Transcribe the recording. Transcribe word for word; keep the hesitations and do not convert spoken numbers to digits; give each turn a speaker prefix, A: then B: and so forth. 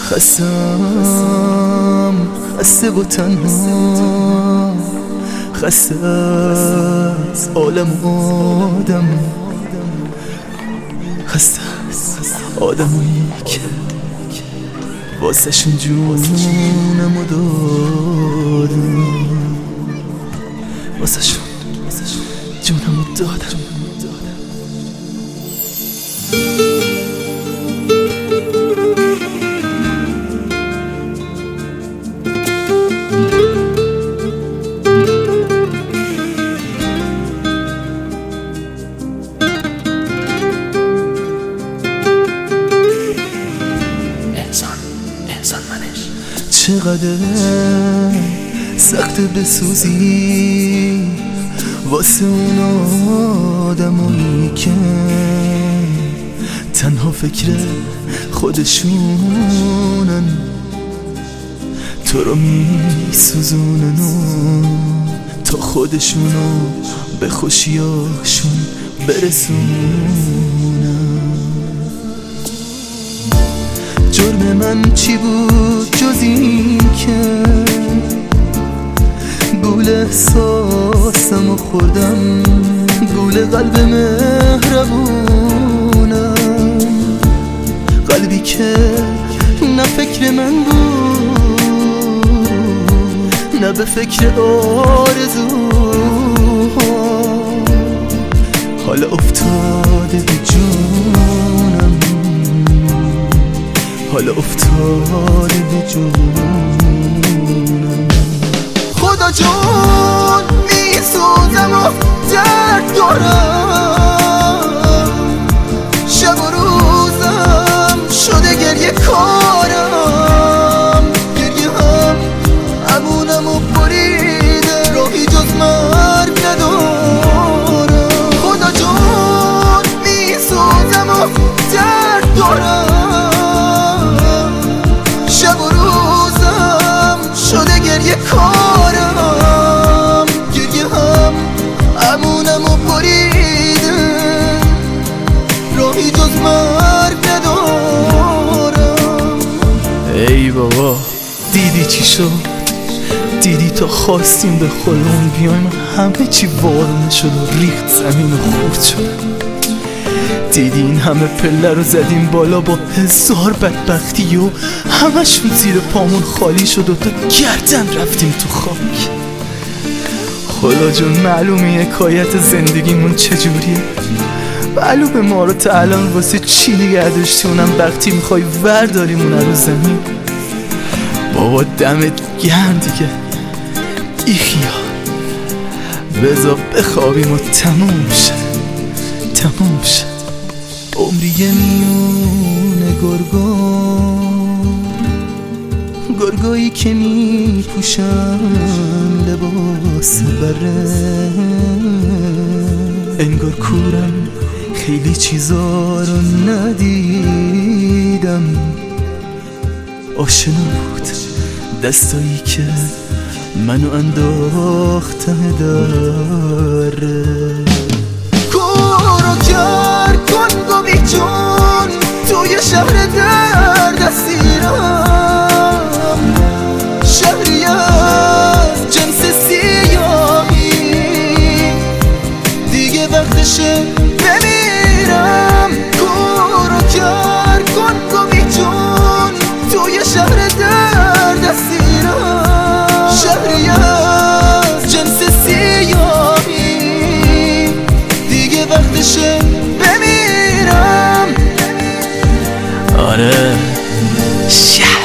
A: خستم خسته و تنها، خسته از عالم و آدم، خسته از آدمایی که واسه شون جونمو دادم، واسه شون جونمو دادم. چقدر سخت بسوزی واسه اون آدمایی که تنها فکر خودشونن، تو رو میسوزونن و تا خودشونو به خوشیاشون برسونن. جرم من چی بود جز این که گول احساسمو خوردم، گول قلب مهربونم، قلبی که نه فکر من بود نه به فکر آرزوها، حالا افتاده به جونم، حالا افتاده به جونم. خدا جون میسوزم و درد دارم، شب و روزم شده گریه کارم، گریه هم امونم و بریده، راهی جز مرگ ندارم. خدا جون میسوزم و درد دارم، شب و روزم شده گریه کارم، گریه هم امونم و بریده، راهی جز مرگ ندارم. ای بابا دیدی چی شد؟ دیدی تا خواستیم به خودمون بیایم همه چی وارونه شد و ریخت زمین و خورد شد. دیدی این همه پله رو زدیم بالا با هزار بدبختی و همشون زیر پامون خالی شد و تا گردن رفتیم تو خاک. خدا جون معلومه حکایت زندگیمون چجوریه، معلومه ما رو تا الان واسه چی نگه داشتی، اونم وقتی میخوای ورداریم اون رو زمین. بابا دمت گرم دیگه، ایخیا بذار بخوابیم و تموم شه تموم شه. عمری میونه گرگان، گرگایی که میپوشن لباس بره، انگار کورم خیلی چیزا رو ندیدم. آشنا بود دستایی که منو انداخته داره. کورو کرد کن گوی جون توی شهر درد اسیرم، شهری از جنس سیاهی، دیگه وقتشه بمیرم. کورو کرد کن گوی جون توی شهر درد اسیرم، شهری از جنس سیاهی، دیگه وقتشه بمیرم. آره